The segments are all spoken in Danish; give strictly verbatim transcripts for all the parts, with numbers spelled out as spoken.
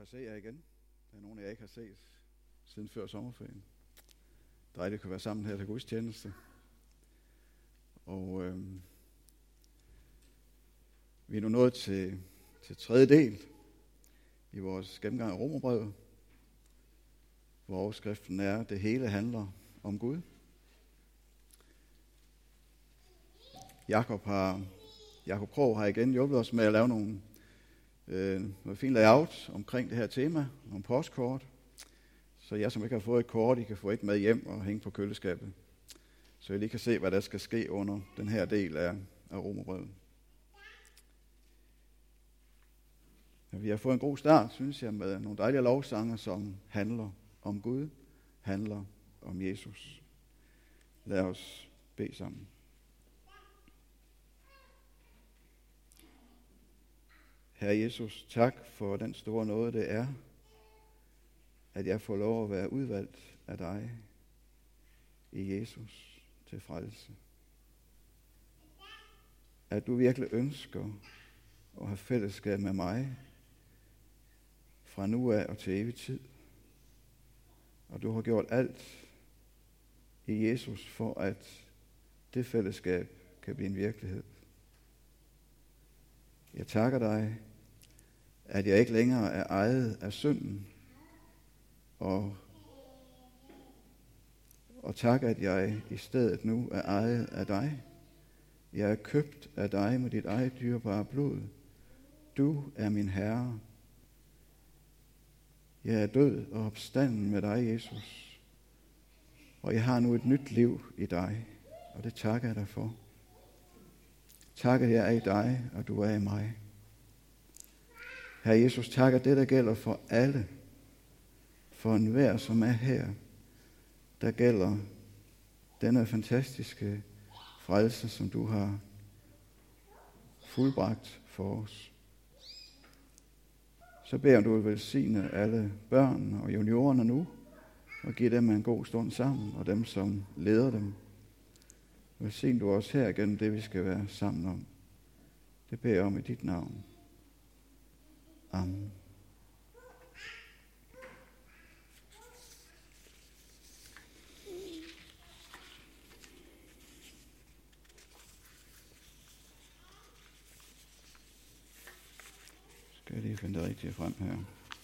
at se jer igen. Der er nogen, jeg ikke har set siden før sommerferien. Dejligt at kunne være sammen her til gudstjeneste. Og øh, vi er nu nået til, til tredje del i vores gennemgang af Romerbrevet, hvor overskriften er, det hele handler om Gud. Jakob har Jakob Krog har igen hjulpet os med at lave nogle øh, noget fint layout omkring det her tema, nogle postkort. Så jeg, som ikke har fået et kort, I kan få et med hjem og hænge på køleskabet. Så I lige kan se, hvad der skal ske under den her del af, af Romerbrevet. Ja, vi har fået en god start, synes jeg, med nogle dejlige lovsanger, som handler om Gud, handler om Jesus. Lad os bede sammen. Herre Jesus, tak for den store nåde, det er, at jeg får lov at være udvalgt af dig i Jesus til frelse. At du virkelig ønsker at have fællesskab med mig fra nu af og til evig tid. Og du har gjort alt i Jesus for, at det fællesskab kan blive en virkelighed. Jeg takker dig, at jeg ikke længere er ejet af synden, og, og tak, at jeg i stedet nu er ejet af dig. Jeg er købt af dig med dit eget dyrebare blod. Du er min Herre. Jeg er død og opstanden med dig, Jesus. Og jeg har nu et nyt liv i dig, og det takker jeg dig for. Tak, at jeg er i dig, og du er i mig. Herre Jesus, tak, at det, der gælder for alle, for enhver, som er her, der gælder denne fantastiske frelse, som du har fuldbragt for os. Så beder jeg, du vil velsigne alle børn og juniorerne nu, og give dem en god stund sammen, og dem, som leder dem. Velsign du os her gennem det, vi skal være sammen om. Det beder jeg om i dit navn. Amen. Skal jeg lige finde det rigtige frem her.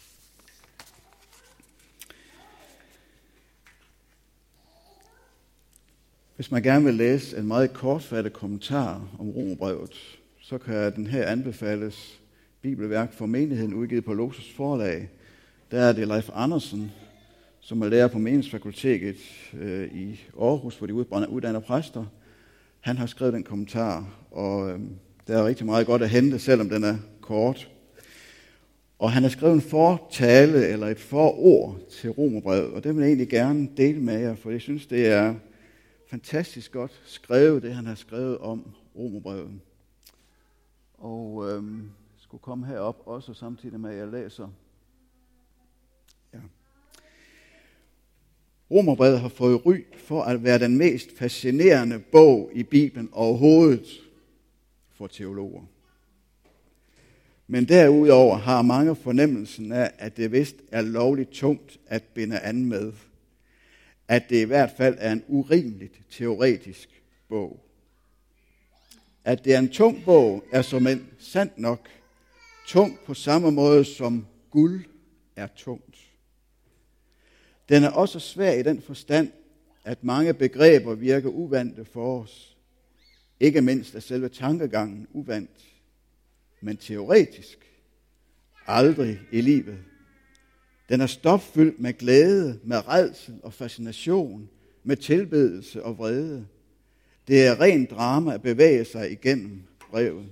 Hvis man gerne vil læse en meget kortfattet kommentar om Romerbrevet, så kan den her anbefales bibelværk for menigheden udgivet på Lotus Forlag. Der er det Leif Andersen, som er lærer på Menighedsfakultetet øh, i Aarhus, hvor de uddanner præster. Han har skrevet den kommentar, og øh, der er rigtig meget godt at hente, selvom den er kort. Og han har skrevet en fortale eller et forord til Romerbrevet, og det vil jeg egentlig gerne dele med jer, for jeg synes, det er fantastisk godt skrevet, det han har skrevet om Romerbrevet. Og øhm, skulle komme herop også samtidig med, at jeg læser. Ja. Romerbrevet har fået ry for at være den mest fascinerende bog i Bibelen overhovedet for teologer. Men derudover har mange fornemmelsen af, at det vist er lovligt tungt at binde an med. At det i hvert fald er en urimeligt teoretisk bog. At det er en tung bog, er såmænd sandt nok. Tung på samme måde som guld er tungt. Den er også svær i den forstand, at mange begreber virker uvante for os. Ikke mindst er selve tankegangen uvant. Men teoretisk aldrig i livet. Den er stopfyldt med glæde, med rædsel og fascination, med tilbedelse og vrede. Det er ren drama at bevæge sig igennem brevet.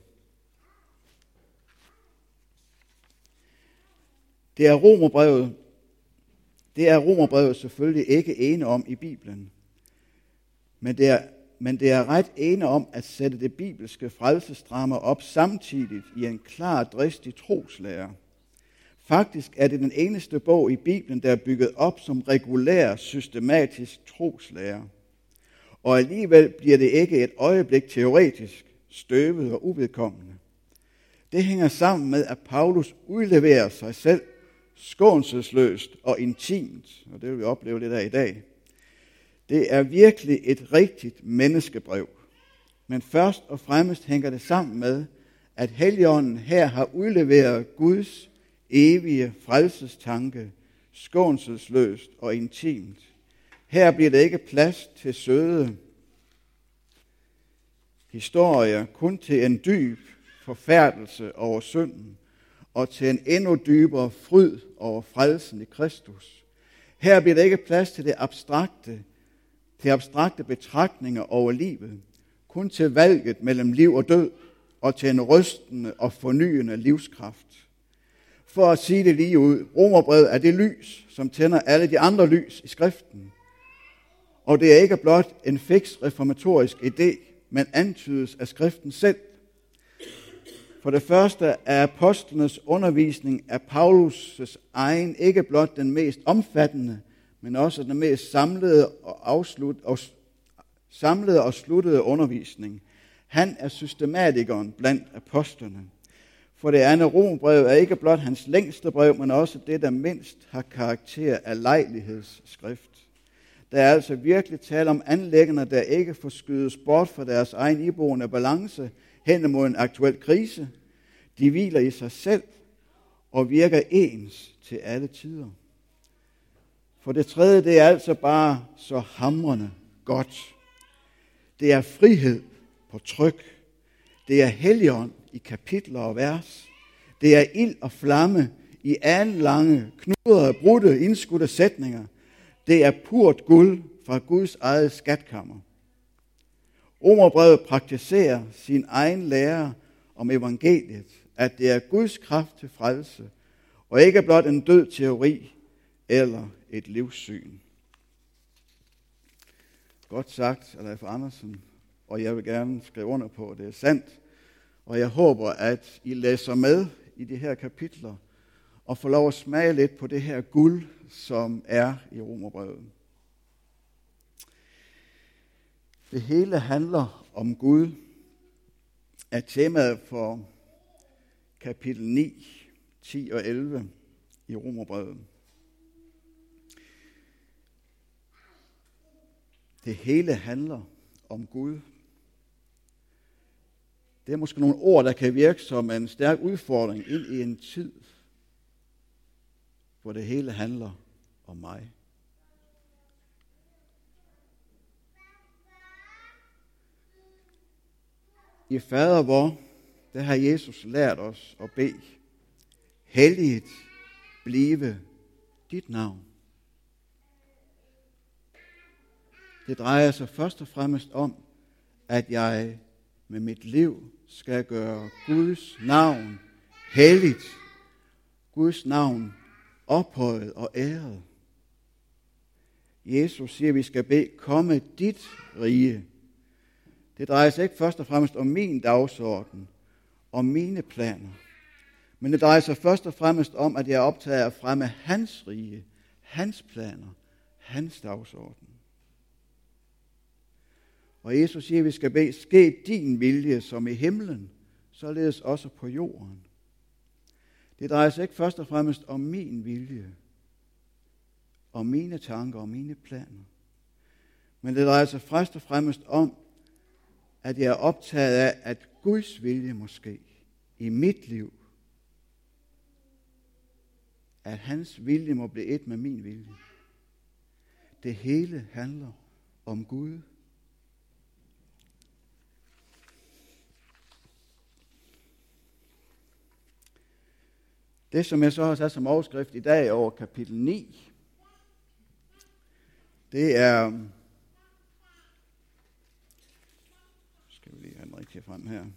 Det er Romerbrevet, det er Romerbrevet selvfølgelig ikke ene om i Bibelen, men det er, men det er ret ene om at sætte det bibelske frelsesdrama op samtidigt i en klar, dristig troslære. Faktisk er det den eneste bog i Bibelen, der er bygget op som regulær, systematisk troslære. Og alligevel bliver det ikke et øjeblik teoretisk, støvet og uvedkommende. Det hænger sammen med, at Paulus udleverer sig selv skånselsløst og intimt, og det vil vi opleve lidt af i dag. Det er virkelig et rigtigt menneskebrev. Men først og fremmest hænger det sammen med, at Helligånden her har udleveret Guds evige frelsestanke, skånselsløst og intimt. Her bliver der ikke plads til søde historier, kun til en dyb forfærdelse over synden, og til en endnu dybere fryd over frelsen i Kristus. Her bliver der ikke plads til det abstrakte, til abstrakte betragtninger over livet, kun til valget mellem liv og død, og til en rystende og fornyende livskraft. For at sige det lige ud, Romerbrevet er det lys, som tænder alle de andre lys i skriften. Og det er ikke blot en fiks reformatorisk idé, men antydes af skriften selv. For det første er apostlenes undervisning af Paulus' egen ikke blot den mest omfattende, men også den mest samlede og, afslut, og, samlede og sluttede undervisning. Han er systematikeren blandt apostlene. For det andet, Romerbrevet er ikke blot hans længste brev, men også det, der mindst har karakter af lejlighedsskrift. Der er altså virkelig tale om anliggender, der ikke forskydes bort fra deres egen iboende balance hen imod en aktuel krise. De hviler i sig selv og virker ens til alle tider. For det tredje, det er altså bare så hamrende godt. Det er frihed på tryk. Det er Helligånd i kapitler og vers. Det er ild og flamme i alle lange, knudrede, brudte, indskudte sætninger. Det er purt guld fra Guds eget skatkammer. Romerbrevet praktiserer sin egen lære om evangeliet, at det er Guds kraft til frelse, og ikke blot en død teori eller et livssyn. Godt sagt af Leif Andersen, og jeg vil gerne skrive under på, at det er sandt. Og jeg håber, at I læser med i de her kapitler, og får lov at smage lidt på det her guld, som er i Romerbrevet. Det hele handler om Gud, er temaet for kapitel ni, ti og elleve i Romerbrevet. Det hele handler om Gud. Det er måske nogle ord, der kan virke som en stærk udfordring ind i en tid, hvor det hele handler om mig. I Fader vor, der har Jesus lært os at bede: helliget blive dit navn. Det drejer sig først og fremmest om, at jeg med mit liv skal gøre Guds navn helligt, Guds navn ophøjet og æret. Jesus siger, at vi skal bede: komme dit rige. Det drejer sig ikke først og fremmest om min dagsorden, om mine planer, men det drejer sig først og fremmest om, at jeg er optaget af at fremme hans rige, hans planer, hans dagsorden. Og Jesus siger, at vi skal bede: ske din vilje som i himlen, således også på jorden. Det drejer sig ikke først og fremmest om min vilje, om mine tanker og mine planer, men det drejer sig først og fremmest om, at jeg er optaget af, at Guds vilje måske i mit liv, at hans vilje må blive et med min vilje. Det hele handler om Gud. Det, som jeg så har sat som overskrift i dag over kapitel ni, det er, skal vi lige have den rigtige frem her,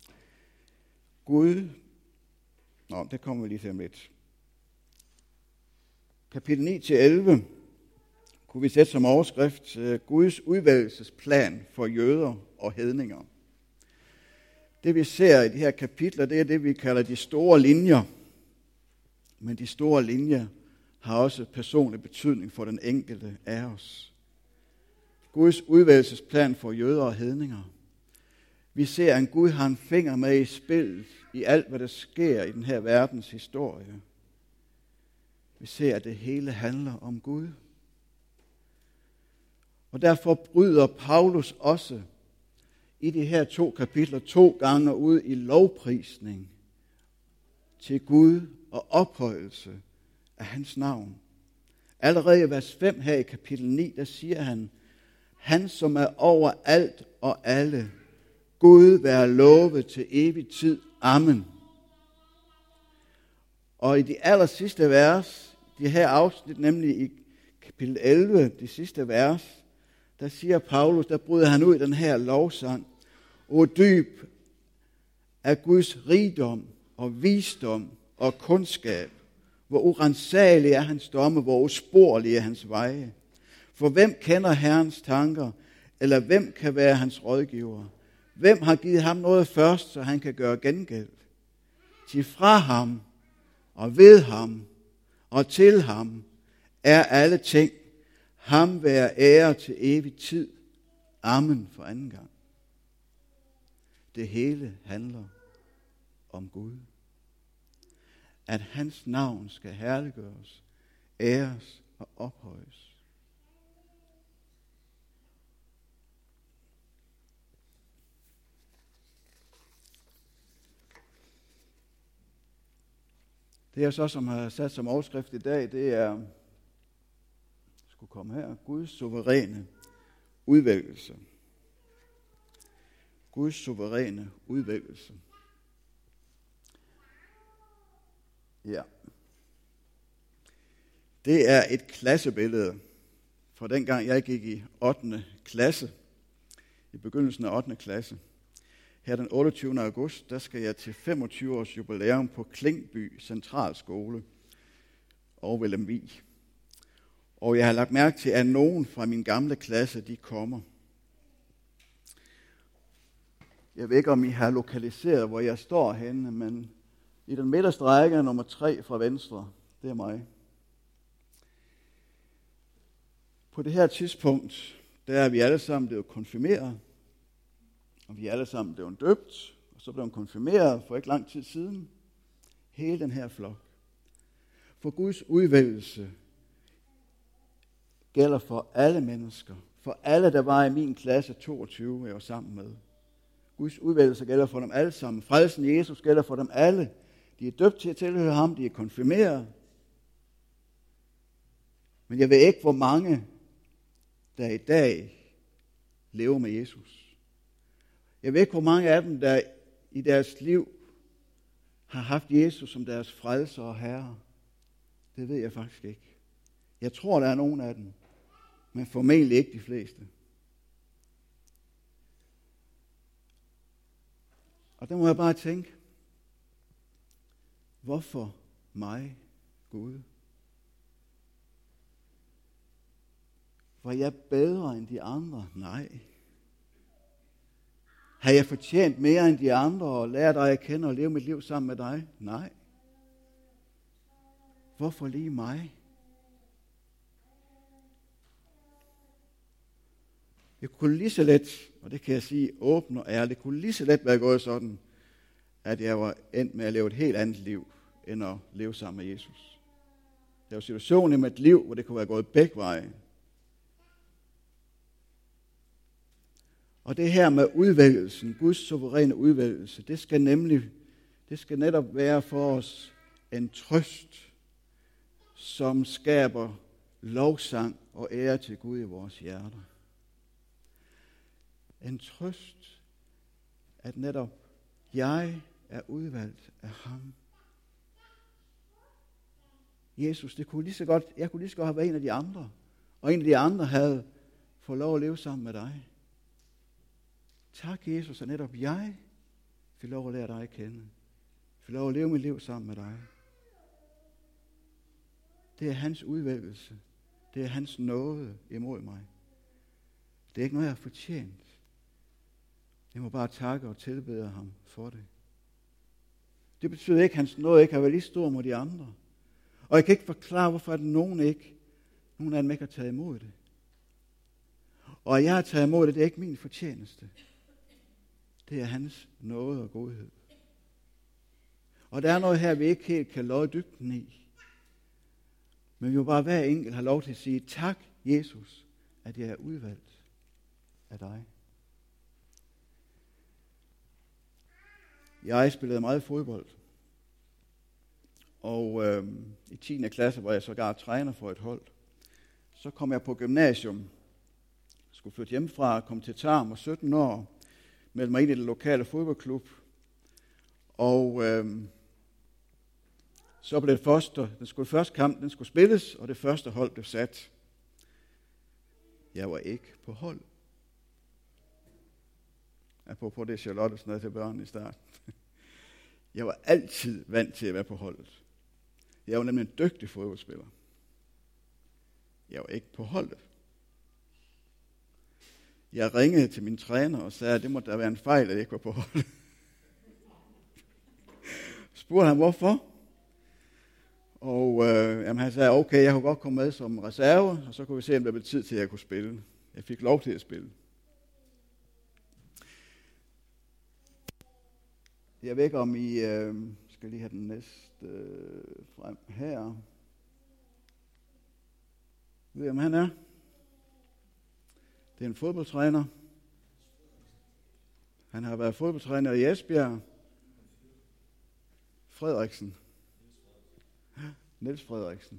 Gud, nå, det kommer vi lige til om lidt. Kapitel ni til elleve kunne vi sætte som overskrift Guds udvælgelsesplan for jøder og hedninger. Det vi ser i de her kapitler, det er det, vi kalder de store linjer. Men de store linjer har også personlig betydning for den enkelte af os. Guds udvælgelsesplan for jøder og hedninger. Vi ser, at Gud har en finger med i spillet i alt, hvad der sker i den her verdens historie. Vi ser, at det hele handler om Gud. Og derfor bryder Paulus også i de her to kapitler to gange ud i lovprisning til Gud og ophøjelse af hans navn. Allerede i vers fem her i kapitel ni, der siger han, han som er over alt og alle, Gud være lovet til evig tid. Amen. Og i de aller sidste vers, de her afsnit, nemlig i kapitel elleve, de sidste vers, der siger Paulus, der bryder han ud i den her lovsang. O dyb af Guds rigdom og visdom og kundskab. Hvor uransagelig er hans domme, hvor usporlige er hans veje. For hvem kender Herrens tanker, eller hvem kan være hans rådgiver? Hvem har givet ham noget først, så han kan gøre gengæld? Til fra ham og ved ham og til ham er alle ting. Ham være ære til evig tid. Amen for anden gang. Det hele handler om Gud. At hans navn skal herliggøres, æres og ophøjes. Det jeg så, som har sat som overskrift i dag, det er, skulle komme her, Guds suveræne udvælgelse. Guds suveræne udvælgelse. Ja. Det er et klassebillede fra dengang jeg gik i ottende klasse, i begyndelsen af ottende klasse. Her den otteogtyvende august, der skal jeg til femogtyve års jubilæum på Klingby Centralskole over ved Lemvig. Og jeg har lagt mærke til, at nogen fra min gamle klasse, de kommer. Jeg ved ikke, om I har lokaliseret, hvor jeg står henne, men i den midterste række nummer tre fra venstre, det er mig. På det her tidspunkt, der er vi alle sammen blevet konfirmeret, og vi er alle sammen blevet døbt, og så blev konfirmeret for ikke lang tid siden. Hele den her flok. For Guds udvælgelse gælder for alle mennesker, for alle, der var i min klasse toogtyve, jeg var sammen med. Guds udvælgelse gælder for dem alle sammen. Frelsen i Jesus gælder for dem alle. De er døbt til at tilhøre ham, de er konfirmeret. Men jeg ved ikke, hvor mange, der i dag lever med Jesus. Jeg ved ikke, hvor mange af dem, der i deres liv har haft Jesus som deres frelser og herre. Det ved jeg faktisk ikke. Jeg tror, der er nogen af dem, men formentlig ikke de fleste. Og der må jeg bare tænke, hvorfor mig, Gud? Var jeg bedre end de andre? Nej. Har jeg fortjent mere end de andre og lært dig at kende og leve mit liv sammen med dig? Nej. Hvorfor lige mig? Jeg kunne lige så let, og det kan jeg sige åbent og ærligt, kunne lige så let være gået sådan, at jeg var endt med at leve et helt andet liv, end at leve sammen med Jesus. Der var situationer i mit liv, hvor det kunne være gået begge veje. Og det her med udvælgelsen, Guds suveræne udvælgelse, det skal nemlig, det skal netop være for os en trøst, som skaber lovsang og ære til Gud i vores hjerter. En trøst, at netop jeg er udvalgt af ham. Jesus, det kunne lige så godt, jeg kunne lige så godt have været en af de andre, og en af de andre havde fået lov at leve sammen med dig. Tak, Jesus, at netop jeg fik lov at lære dig at kende. Fik lov at leve mit liv sammen med dig. Det er hans udvælgelse. Det er hans nåde imod mig. Det er ikke noget, jeg har fortjent. Jeg må bare takke og tilbede ham for det. Det betyder ikke, at hans nåde ikke har været lige stor mod de andre. Og jeg kan ikke forklare, hvorfor nogen ikke, nogen af dem ikke har taget imod det. Og at jeg har taget imod det, det er ikke min fortjeneste. Det er hans nåde og godhed. Og der er noget her, vi ikke helt kan lodde dybden i. Men vi må bare hver enkelt have lov til at sige, tak Jesus, at jeg er udvalgt af dig. Jeg spillede meget fodbold. Og øh, i tiende klasse var jeg sågar træner for et hold. Så kom jeg på gymnasium. Skulle flytte hjemmefra, kom til Tarm og sytten år. Meldte mig ind i den lokale fodboldklub. Og øh, så blev det første, den skulle første kamp, den skulle spilles, og det første hold blev sat. Jeg var ikke på hold. Apropos det, Charlotte sådan noget til børn i starten. Jeg var altid vant til at være på holdet. Jeg var nemlig en dygtig fodboldspiller. Jeg var ikke på holdet. Jeg ringede til min træner og sagde, at det måtte da være en fejl, at jeg ikke var på holdet. Spurgte han, hvorfor? Og øh, jamen, han sagde, okay, jeg kunne godt komme med som reserve, og så kunne vi se, om der blev tid til, at jeg kunne spille. Jeg fik lov til at spille. Jeg ved ikke, om I øh, skal lige have den næste øh, frem her. Ved I, om han er? Det er en fodboldtræner. Han har været fodboldtræner i Esbjerg. Frederiksen. Niels Frederiksen.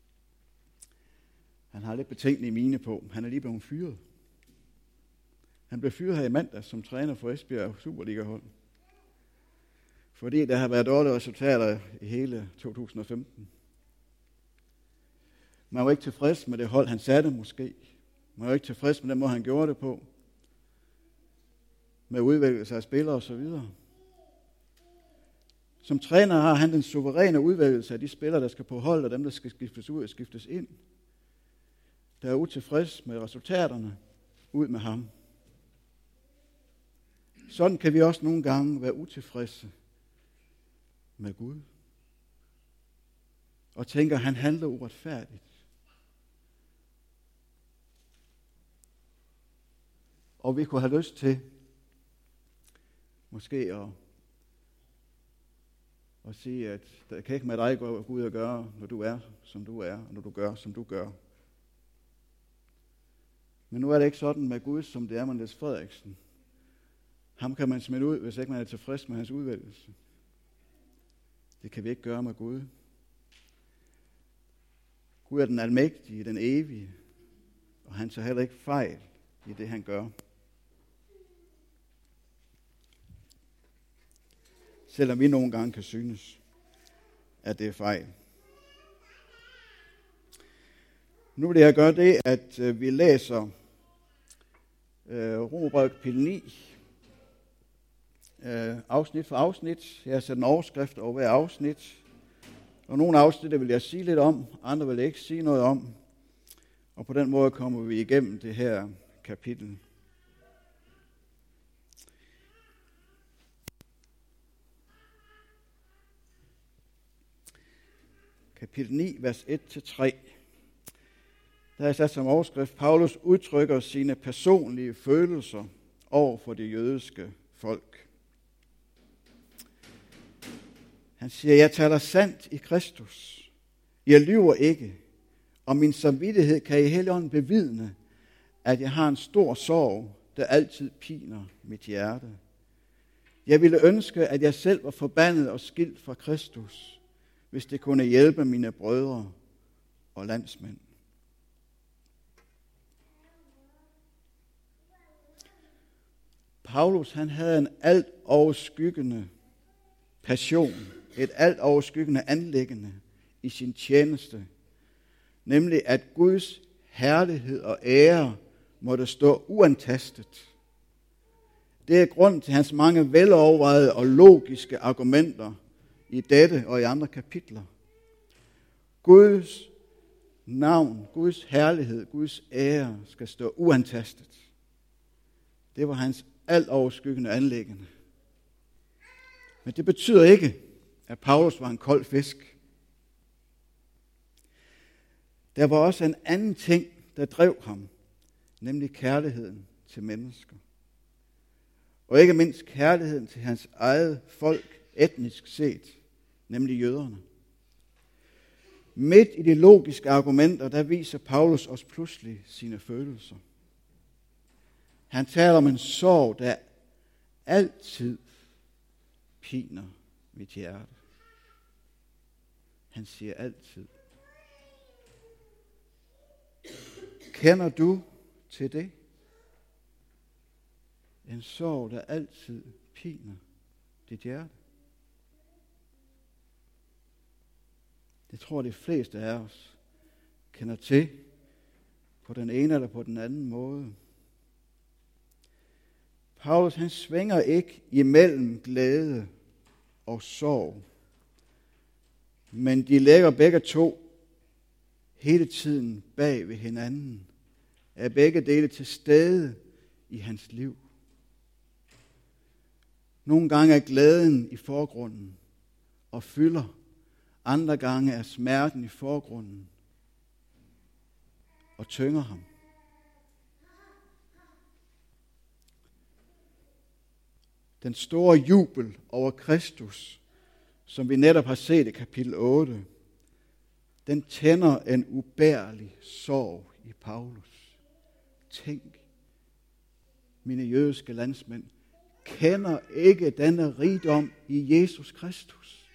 Han har lidt betænkelige mine på. Han er lige blevet fyret. Han blev fyret her i mandag som træner for Esbjerg Superliga-hold. Fordi der har været dårlige resultater i hele to tusind og femten. Man var ikke tilfreds med det hold, han satte måske. Man var ikke tilfreds med den måde, han gjorde det på. Med udvælgelse af spillere og så videre. Som træner har han den suveræne udvælgelse af de spillere, der skal på hold, og dem, der skal skiftes ud og skiftes ind. Der er utilfreds med resultaterne, ud med ham. Sådan kan vi også nogle gange være utilfredse med Gud. Og tænker, han handler uretfærdigt. Og vi kunne have lyst til måske at, at sige, at der kan ikke med dig gå Gud at gøre, når du er, som du er, og når du gør, som du gør. Men nu er det ikke sådan med Gud, som det er med Niels Frederiksen. Ham kan man smide ud, hvis ikke man er tilfreds med hans udvælgelse. Det kan vi ikke gøre med Gud. Gud er den almægtige, den evige, og han tager heller ikke fejl i det, han gør. Selvom vi nogle gange kan synes, at det er fejl. Nu vil jeg gøre det, at vi læser øh, Romerbrevet kapitel ni, øh, afsnit for afsnit. Jeg har sat en overskrift over hver afsnit. Og nogle afsnit vil jeg sige lidt om, andre vil jeg ikke sige noget om. Og på den måde kommer vi igennem det her kapitel. Kapitel ni, vers et til tre. Der er sat som overskrift, Paulus udtrykker sine personlige følelser over for det jødiske folk. Han siger, jeg taler sandt i Kristus. Jeg lyver ikke, og min samvittighed kan i Helligånden bevidne, at jeg har en stor sorg, der altid piner mit hjerte. Jeg ville ønske, at jeg selv var forbandet og skilt fra Kristus, hvis det kunne hjælpe mine brødre og landsmænd. Paulus, han havde en alt overskyggende passion, et alt overskyggende anliggende i sin tjeneste, nemlig at Guds herlighed og ære måtte stå uantastet. Det er grund til hans mange velovervejede og logiske argumenter i dette og i andre kapitler. Guds navn, Guds herlighed, Guds ære skal stå uantastet. Det var hans alt overskyggende anliggende. Men det betyder ikke, at Paulus var en kold fisk. Der var også en anden ting, der drev ham, nemlig kærligheden til mennesker. Og ikke mindst kærligheden til hans eget folk, etnisk set, nemlig jøderne. Midt i de logiske argumenter, der viser Paulus os pludselig sine følelser. Han taler om en sorg, der altid piner mit hjerte. Han siger altid. Kender du til det? En sorg, der altid piner dit hjerte. Det tror de fleste af os kender til på den ene eller på den anden måde. Paulus han svinger ikke imellem glæde og sorg, men de ligger begge to hele tiden bag ved hinanden, er begge dele til stede i hans liv. Nogle gange er glæden i forgrunden og fylder, andre gange er smerten i forgrunden og tynger ham. Den store jubel over Kristus, som vi netop har set i kapitel otte, den tænder en ubærlig sorg i Paulus. Tænk, mine jødiske landsmænd kender ikke denne rigdom i Jesus Kristus.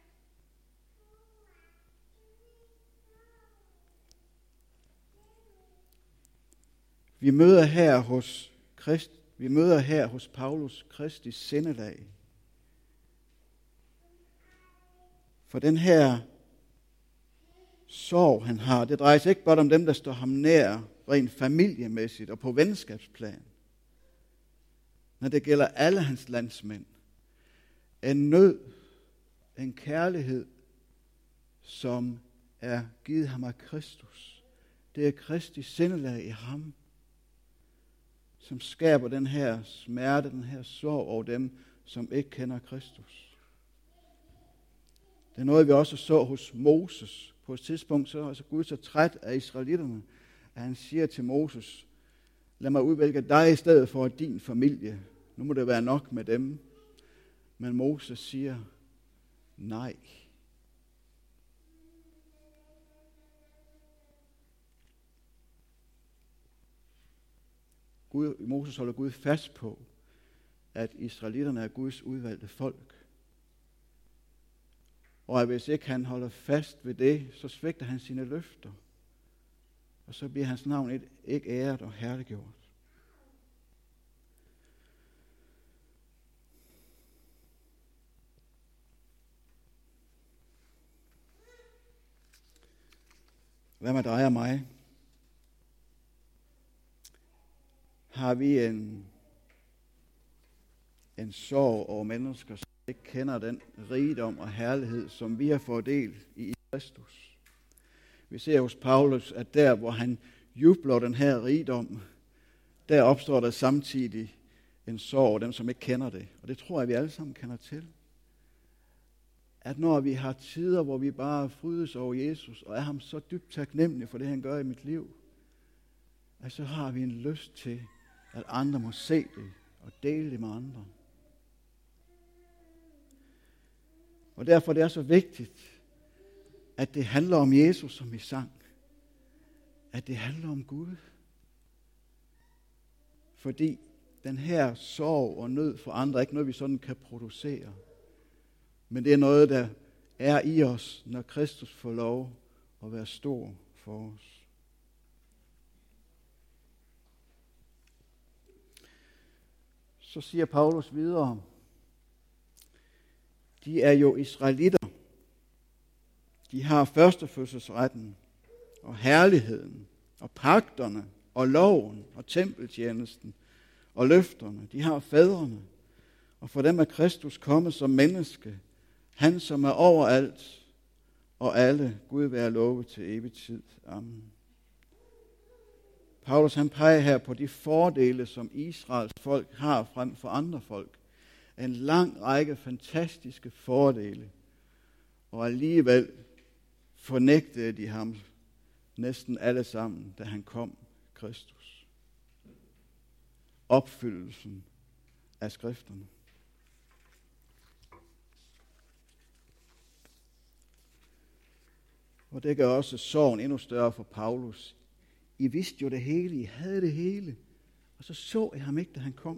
Vi møder her hos Krist, vi møder her hos Paulus Kristi sindelag. For den her sorg, han har, det drejer sig ikke bare om dem, der står ham nær, rent familiemæssigt og på venskabsplan. Når det gælder alle hans landsmænd. En nød, en kærlighed, som er givet ham af Kristus. Det er Kristi sindelag i ham, som skaber den her smerte, den her sorg over dem, som ikke kender Kristus. Det er noget, vi også så hos Moses. På et tidspunkt så er altså Gud så træt af israelitterne, at han siger til Moses, lad mig udvælge dig i stedet for din familie. Nu må det være nok med dem. Men Moses siger, nej. Gud, Moses holder Gud fast på, at israelitterne er Guds udvalgte folk. Og at hvis ikke han holder fast ved det, så svigter han sine løfter. Og så bliver hans navn ikke æret og herliggjort. Hvad med dig og mig? Har vi en, en sorg over mennesker, som ikke kender den rigdom og herlighed, som vi har fået del i Kristus? Vi ser hos Paulus, at der, hvor han jubler den her rigdom, der opstår der samtidig en sorg over dem, som ikke kender det. Og det tror jeg, vi alle sammen kender til. At når vi har tider, hvor vi bare frydes over Jesus, og er ham så dybt taknemmelige for det, han gør i mit liv, at så har vi en lyst til, at andre må se det og dele det med andre. Og derfor er det så vigtigt, at det handler om Jesus, som vi sang. At det handler om Gud. Fordi den her sorg og nød for andre er ikke noget, vi sådan kan producere. Men det er noget, der er i os, når Kristus får lov at være stor for os. Så siger Paulus videre, de er jo israelitter. De har førstefødselsretten og herligheden og pagterne og loven og tempeltjenesten og løfterne. De har fædrene. Og for dem er Kristus kommet som menneske. Han, som er overalt og alle. Gud være lovet til evig tid. Amen. Paulus han peger her på de fordele, som Israels folk har frem for andre folk. En lang række fantastiske fordele. Og alligevel fornægtede de ham næsten alle sammen, da han kom, Kristus. Opfyldelsen af skrifterne. Og det gør også sorgen endnu større for Paulus. I vidste jo det hele, I havde det hele, og så så jeg ham ikke, da han kom.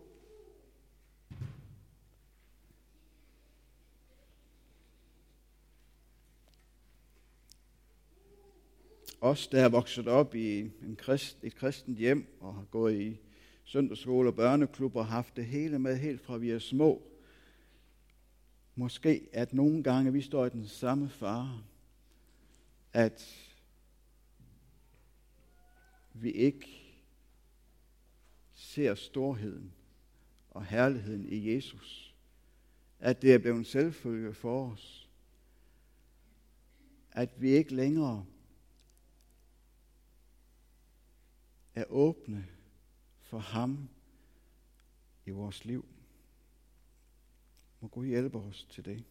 Os, der er vokset op i en krist, et kristent hjem og har gået i søndagsskole og børneklub og haft det hele med helt fra vi er små. Måske at nogle gange vi står i den samme fare, at vi ikke ser storheden og herligheden i Jesus. At det er blevet en selvfølge for os. At vi ikke længere er åbne for ham i vores liv. Må Gud hjælpe os til det.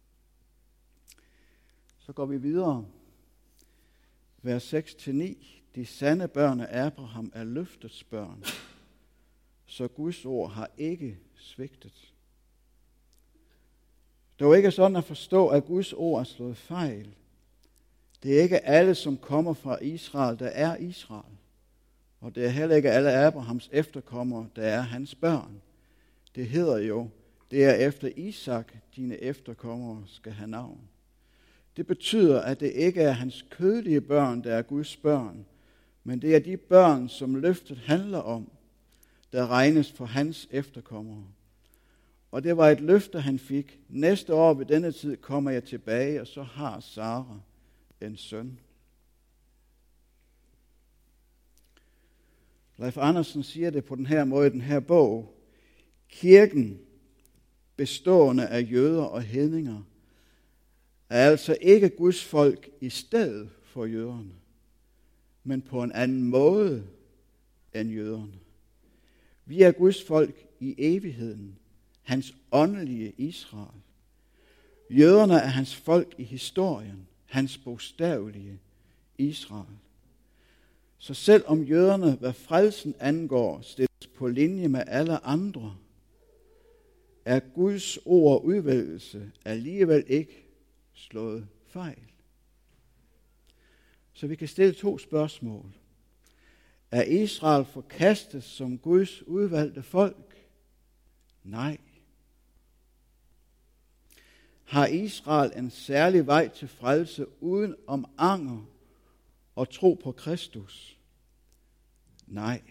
Så går vi videre. Vers seks til ni. De sande børn af Abraham er løftets børn, så Guds ord har ikke svigtet. Det er jo ikke sådan at forstå, at Guds ord er slået fejl. Det er ikke alle, som kommer fra Israel, der er Israel. Og det er heller ikke alle Abrahams efterkommere, der er hans børn. Det hedder jo, det er efter Isak, dine efterkommere skal have navn. Det betyder, at det ikke er hans kødelige børn, der er Guds børn, men det er de børn, som løftet handler om, der regnes for hans efterkommere. Og det var et løfte, han fik. Næste år ved denne tid kommer jeg tilbage, og så har Sara en søn. Leif Andersen siger det på den her måde i den her bog. Kirken, bestående af jøder og hedninger, er altså ikke Guds folk i stedet for jøderne, men på en anden måde end jøderne. Vi er Guds folk i evigheden, hans åndelige Israel. Jøderne er hans folk i historien, hans bogstavelige Israel. Så selvom jøderne, hvad frelsen angår, stilles på linje med alle andre, er Guds ord udvælgelse alligevel ikke slået fejl. Så vi kan stille to spørgsmål. Er Israel forkastet som Guds udvalgte folk? Nej. Har Israel en særlig vej til frelse uden om anger og tro på Kristus? Nej.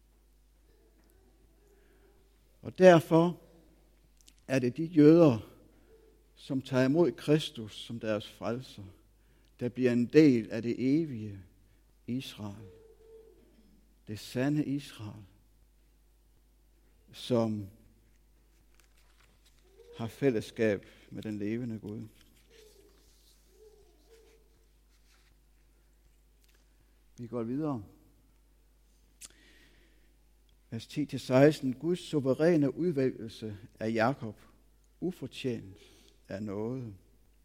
Og derfor er det de jøder, som tager imod Kristus som deres frelser, der bliver en del af det evige Israel. Det sande Israel, som har fællesskab med den levende Gud. Vi går videre. Vers ti til seksten. Guds suveræne udvælgelse af Jakob, ufortjent af noget.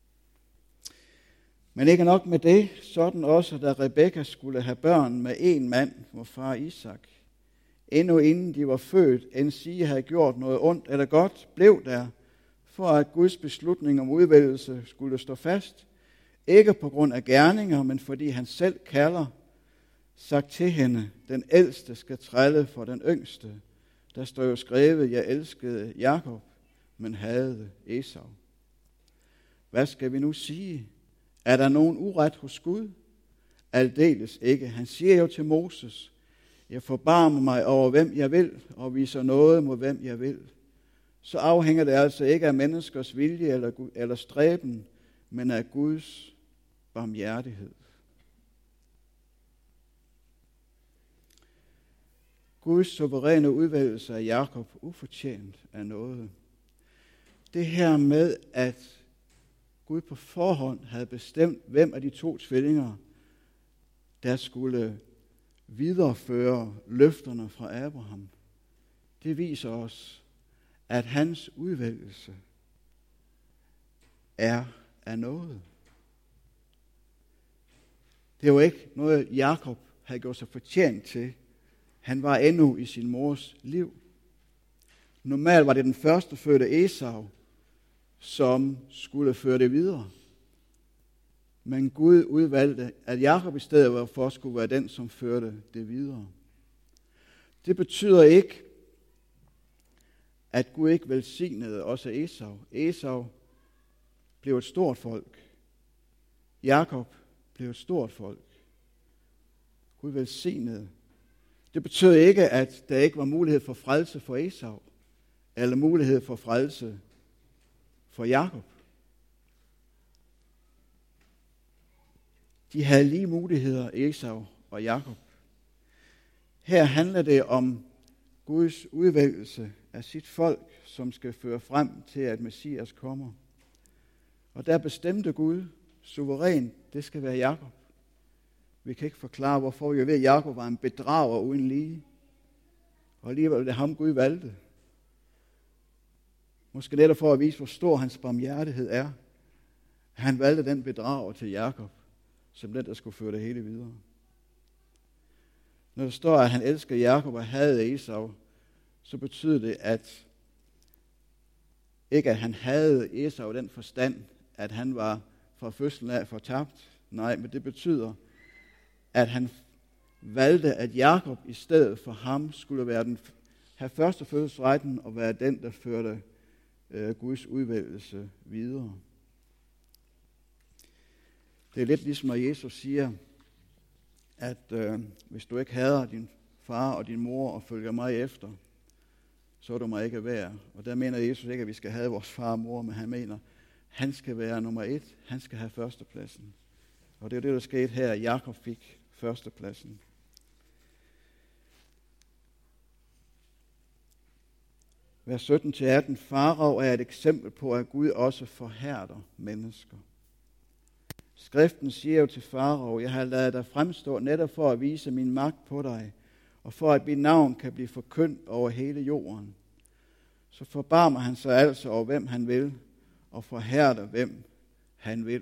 Men ikke nok med det, sådan også, da Rebekka skulle have børn med en mand, vor far Isak. Endnu inden de var født, end sige havde gjort noget ondt eller godt, blev der, for at Guds beslutning om udvælgelse skulle stå fast, ikke på grund af gerninger, men fordi han selv kalder, sagt til hende, den ældste skal trælle for den yngste. Der står jo skrevet, jeg elskede Jakob, men hadede Esau. Hvad skal vi nu sige? Er der nogen uret hos Gud? Aldeles ikke. Han siger jo til Moses, jeg forbarmer mig over hvem jeg vil, og viser noget mod hvem jeg vil. Så afhænger det altså ikke af menneskers vilje eller, eller stræben, men af Guds barmhjertighed. Guds suveræne udvælgelse af Jakob ufortjent af noget. Det her med, at Gud på forhånd havde bestemt, hvem af de to tvillinger, der skulle videreføre løfterne fra Abraham, det viser os, at hans udvælgelse er af noget. Det er jo ikke noget, Jakob havde gjort sig fortjent til. Han var endnu i sin mors liv. Normalt var det den første fødte Esau, som skulle føre det videre. Men Gud udvalgte, at Jakob i stedet for skulle være den, som førte det videre. Det betyder ikke, at Gud ikke velsignede også Esau. Esau blev et stort folk. Jakob blev et stort folk. Gud velsignede. Det betyder ikke, at der ikke var mulighed for frelse for Esau, eller mulighed for frelse for Jakob. De havde lige muligheder, Esau og Jakob. Her handler det om Guds udvælgelse af sit folk, som skal føre frem til, at Messias kommer. Og der bestemte Gud suverænt, det skal være Jakob. Vi kan ikke forklare, hvorfor. Jeg ved, at Jakob var en bedrager uden lige. Og alligevel var det ham, Gud valgte. Måske netop for at vise, hvor stor hans barmhjertighed er. Han valgte den bedrager til Jakob, som den, der skulle føre det hele videre. Når der står, at han elsker Jakob og hadede Esau, så betyder det, at ikke at han hadede Esau i den forstand, at han var fra fødslen af fortabt. Nej, men det betyder, at han valgte, at Jakob i stedet for ham skulle være den, have første fødselsretten og være den, der førte øh, Guds udvælgelse videre. Det er lidt ligesom, når Jesus siger, at øh, hvis du ikke hader din far og din mor og følger mig efter, så er du mig ikke værd. Og der mener Jesus ikke, at vi skal have vores far og mor, men han mener, han skal være nummer et. Han skal have førstepladsen. Og det er det, der skete her. Jakob fik førstepladsen. Vers sytten til atten. Farao er et eksempel på, at Gud også forhærder mennesker. Skriften siger jo til Farao, jeg har ladet dig fremstå netop for at vise min magt på dig, og for at mit navn kan blive forkyndt over hele jorden. Så forbarmer han sig altså over, hvem han vil, og forhærder, hvem han vil.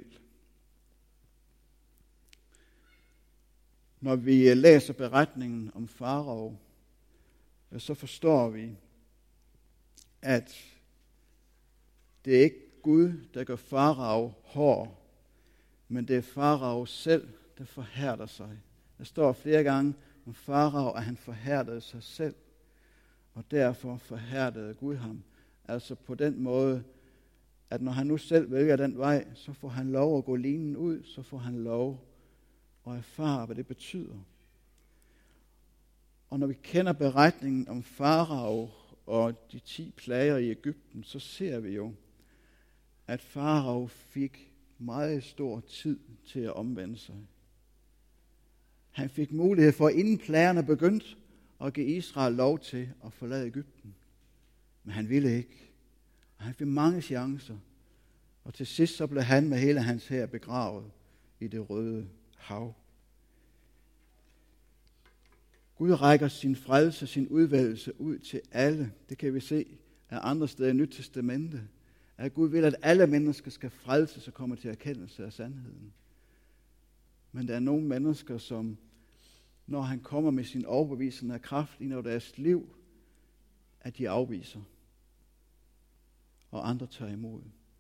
Når vi læser beretningen om Farao, så forstår vi, at det er ikke Gud, der gør Farao hård, men det er Farao selv, der forhærder sig. Der står flere gange om Farao, at han forhærdede sig selv, og derfor forhærdede Gud ham. Altså på den måde, at når han nu selv vælger den vej, så får han lov at gå linen ud, så får han lov at erfare, hvad det betyder. Og når vi kender beretningen om Farao og de ti plager i Egypten, så ser vi jo, at Farao fik meget stor tid til at omvende sig. Han fik mulighed for, inden plagerne begyndte, at give Israel lov til at forlade Egypten. Men han ville ikke. Og han fik mange chancer. Og til sidst så blev han med hele hans hær begravet i det Røde Hav. Gud rækker sin frelse, sin udvælgelse ud til alle. Det kan vi se af andre steder i Nyt Testamente. At Gud vil, at alle mennesker skal frelses og komme til erkendelse af sandheden. Men der er nogle mennesker, som når han kommer med sin overbevisende af kraft ind over deres liv, at de afviser. Og andre tager imod.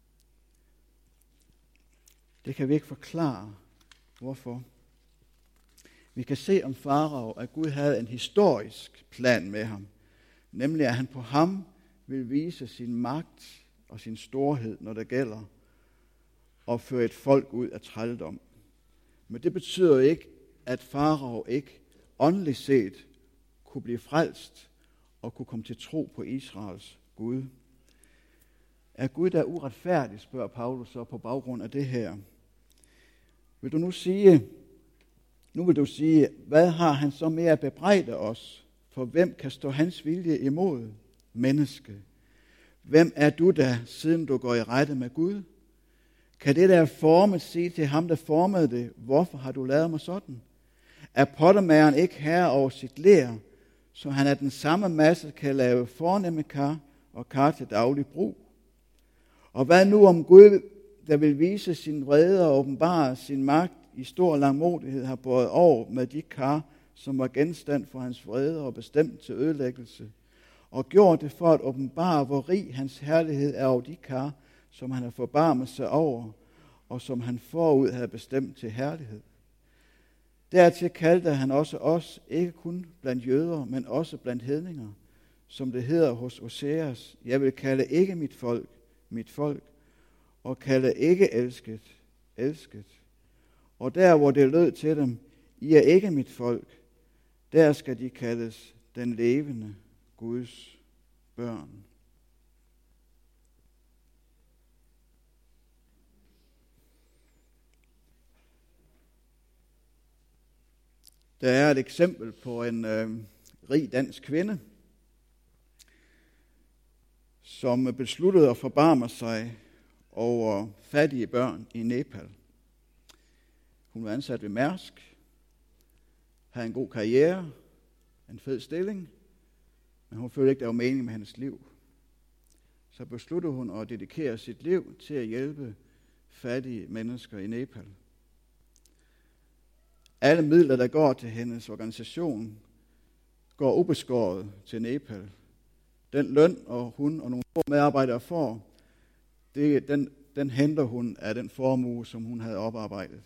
Det kan vi ikke forklare, hvorfor. Vi kan se om Farao, at Gud havde en historisk plan med ham. Nemlig, at han på ham vil vise sin magt og sin storhed, når det gælder at føre et folk ud af trældom. Men det betyder ikke, at Farao ikke åndeligt set kunne blive frelst og kunne komme til tro på Israels Gud. Er Gud der uretfærdig, spørger Paulus så på baggrund af det her. Vil du nu sige, nu vil du sige, hvad har han så mere at bebrejde os? For hvem kan stå hans vilje imod? Menneske. Hvem er du da, siden du går i rette med Gud? Kan det der formet sige til ham, der formede det, hvorfor har du lavet mig sådan? Er pottemageren ikke herre over sit ler, så han af den samme masse kan lave fornemme kar og kar til daglig brug? Og hvad nu om Gud, der vil vise sin vrede og åbenbare sin magt i stor langmodighed, har båret over med de kar, som var genstand for hans vrede og bestemt til ødelæggelse, og gjort det for at åbenbare, hvor rig hans herlighed er over de kar, som han har forbarmet sig over, og som han forud havde bestemt til herlighed. Dertil kaldte han også os, ikke kun blandt jøder, men også blandt hedninger, som det hedder hos Oseas, jeg vil kalde ikke mit folk, mit folk, og kalde ikke elsket, elsket. Og der, hvor det lød til dem, I er ikke mit folk, der skal de kaldes den levende Guds børn. Der er et eksempel på en øh, rig dansk kvinde, som besluttede at forbarme sig over fattige børn i Nepal. Hun var ansat ved Mærsk, havde en god karriere, en fed stilling, men hun følte ikke, der var mening med hendes liv. Så besluttede hun at dedikere sit liv til at hjælpe fattige mennesker i Nepal. Alle midler, der går til hendes organisation, går ubeskåret til Nepal. Den løn, og hun og nogle få medarbejdere får, det, den, den henter hun af den formue, som hun havde oparbejdet.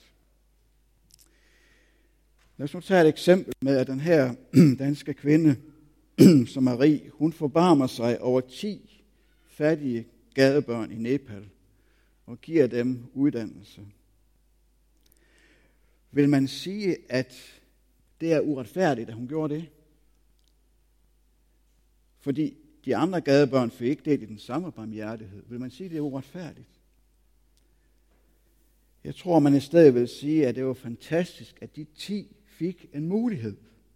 Lad os nu tage et eksempel med, at den her danske kvinde, som er rig, hun forbarmer sig over ti fattige gadebørn i Nepal og giver dem uddannelse. Vil man sige, at det er uretfærdigt, at hun gjorde det? Fordi de andre gadebørn fik ikke del i den samme barmhjertighed. Vil man sige, at det er uretfærdigt? Jeg tror, man i stedet vil sige, at det var fantastisk, at de ti fik en mulighed.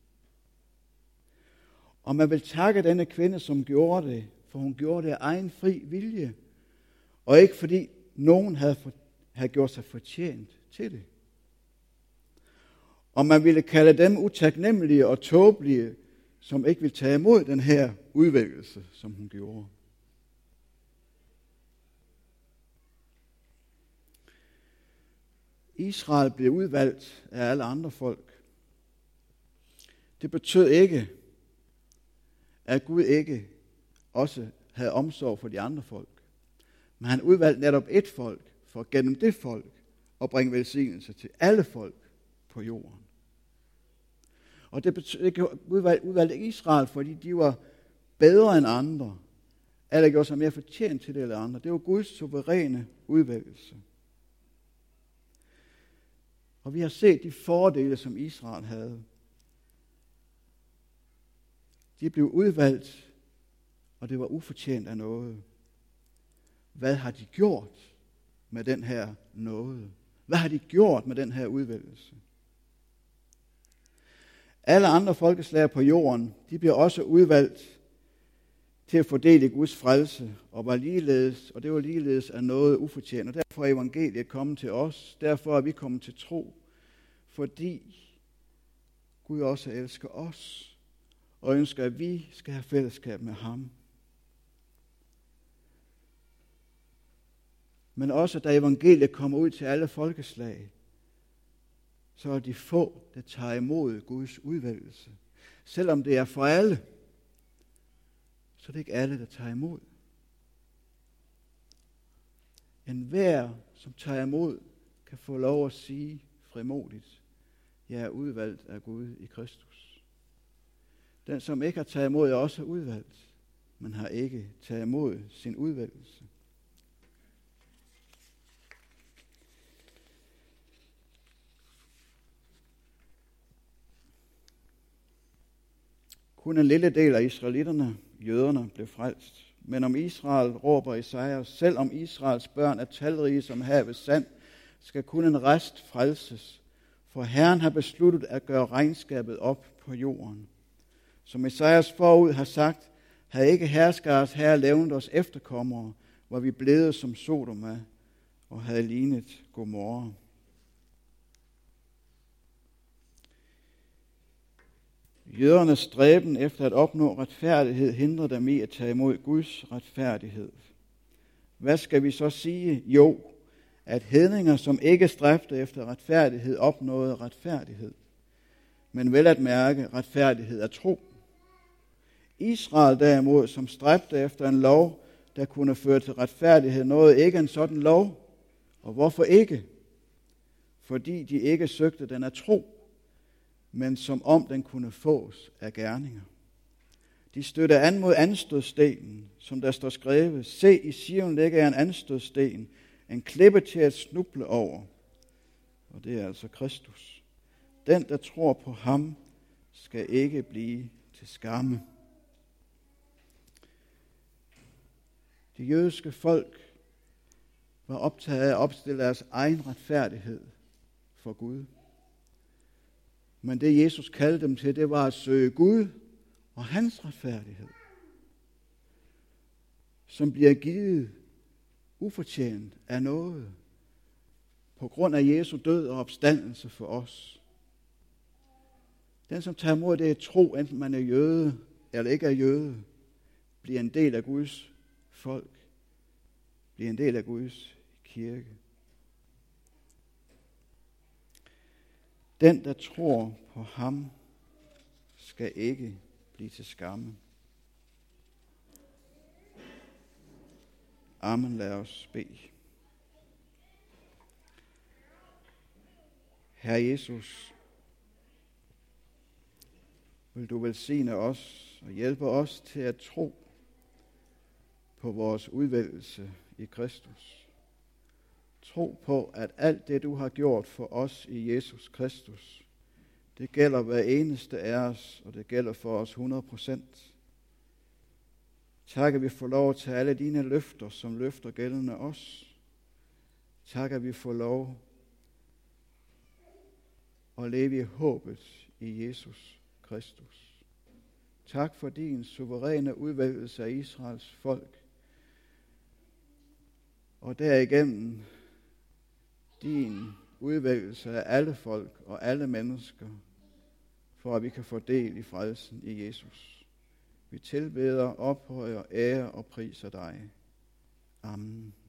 Og man vil takke denne kvinde, som gjorde det, for hun gjorde det af egen fri vilje, og ikke fordi nogen havde, for, havde gjort sig fortjent til det. Og man ville kalde dem utaknemmelige og tåbelige, som ikke ville tage imod den her udvælgelse, som hun gjorde. Israel blev udvalgt af alle andre folk. Det betød ikke, at Gud ikke også havde omsorg for de andre folk. Men han udvalgte netop et folk, for gennem det folk at bringe velsignelse til alle folk på jorden. Og det betød ikke, at Gud udvalgte Israel, fordi de var bedre end andre, eller gjorde sig mere fortjent til det eller andre. Det var Guds suveræne udvælgelse. Og vi har set de fordele, som Israel havde. De blev udvalgt, og det var ufortjent af noget. Hvad har de gjort med den her nåde? Hvad har de gjort med den her udvælgelse? Alle andre folkeslag på jorden, de bliver også udvalgt til at fordele Guds frelse, og var ligeledes, og det var ligeledes af noget ufortjent. Og derfor er evangeliet kommet til os, derfor er vi kommet til tro, fordi Gud også elsker os, og ønsker, at vi skal have fællesskab med ham. Men også da evangeliet kommer ud til alle folkeslag, så er de få, der tager imod Guds udvælgelse. Selvom det er for alle, så er det ikke alle, der tager imod. Enhver, som tager imod, kan få lov at sige frimodigt, jeg er udvalgt af Gud i Kristus. Den, som ikke har taget imod, er også udvalgt, men har ikke taget imod sin udvælgelse. Kun en lille del af israelitterne, jøderne, blev frelst. Men om Israel råber Esajas, selv om Israels børn er talrige som havets sand, skal kun en rest frelses. For Herren har besluttet at gøre regnskabet op på jorden. Som Esajas forud har sagt, havde ikke herskares herre levnet os efterkommere, hvor vi blevet som Sodoma og havde lignet Gomorra. Jødernes stræben efter at opnå retfærdighed hindrer dem i at tage imod Guds retfærdighed. Hvad skal vi så sige? Jo, at hedninger, som ikke stræbte efter retfærdighed, opnåede retfærdighed. Men vel at mærke, retfærdighed er tro. Israel derimod, som stræbte efter en lov, der kunne føre til retfærdighed, nåede ikke en sådan lov, Og hvorfor ikke? Fordi de ikke søgte den af tro, men som om den kunne fås af gerninger. De stødte an mod anstødstenen, som der står skrevet: Se, i Sion ligger jeg en anstødsten, en klippe til at snuble over. Og det er altså Kristus. Den, der tror på ham, skal ikke blive til skamme. De jødiske folk var optaget af at opstille deres egen retfærdighed for Gud. Men det Jesus kaldte dem til, det var at søge Gud og hans retfærdighed, som bliver givet ufortjent af noget på grund af Jesu død og opstandelse for os. Den, som tager imod det tro, enten man er jøde eller ikke er jøde, bliver en del af Guds folk, bliver en del af Guds kirke. Den, der tror på ham, skal ikke blive til skamme. Amen. Lad os bede. Herre Jesus, vil du velsigne os og hjælpe os til at tro på vores udvælgelse i Kristus. Tro på, at alt det, du har gjort for os i Jesus Kristus, det gælder hver eneste af os, og det gælder for os hundrede procent. Tak, at vi får lov til alle dine løfter, som løfter gældende os. Tak, at vi får lov at leve i håbet i Jesus Kristus. Tak for din suveræne udvælgelse af Israels folk, og derigennem din udvælgelse af alle folk og alle mennesker, for at vi kan få del i frelsen i Jesus. Vi tilbeder, ophøjer, ære og priser dig. Amen.